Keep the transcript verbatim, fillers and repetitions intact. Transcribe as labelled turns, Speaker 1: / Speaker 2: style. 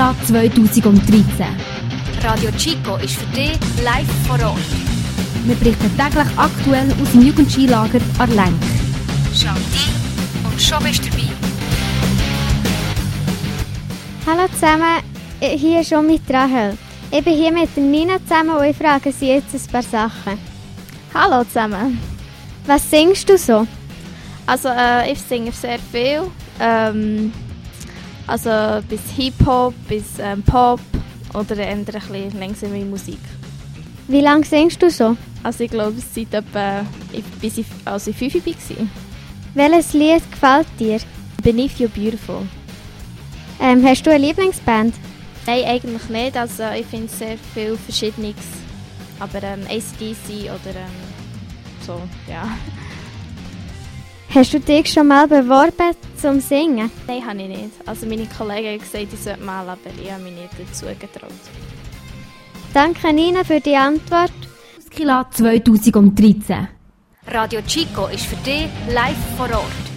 Speaker 1: Skila zwanzig dreizehn.
Speaker 2: Radio Chico ist für dich live vor Ort.
Speaker 1: Wir berichten täglich aktuell aus dem Jugendskilager Arlenk.
Speaker 2: Schau rein und schon bist du dabei.
Speaker 3: Hallo zusammen, hier ist schon mit Rahel. Ich bin hier mit Nina zusammen und ich frage Sie jetzt ein paar Sachen.
Speaker 4: Hallo zusammen.
Speaker 3: Was singst du so?
Speaker 4: Also äh, ich singe sehr viel. Ähm, also bis Hip-Hop, bis ähm, Pop oder eher ein bisschen langsame Musik.
Speaker 3: Wie lange singst du so?
Speaker 4: Also ich glaube, seit etwa, bis ich, als ich fünf war.
Speaker 3: Welches Lied gefällt dir?
Speaker 4: Beneath You Beautiful.
Speaker 3: Ähm, hast du eine Lieblingsband?
Speaker 4: Nein, eigentlich nicht. Also ich finde sehr viel Verschiedenes. Aber ähm, A C D C oder ähm, so, ja.
Speaker 3: Hast du dich schon mal beworben zum Singen?
Speaker 4: Nein, habe ich nicht. Also meine Kollegen haben gesagt, ich sollte mal, aber ich habe mich nicht dazu getraut.
Speaker 3: Danke Nina für die Antwort.
Speaker 1: Skila zwanzig dreizehn.
Speaker 2: Radio Chico ist für dich live vor Ort.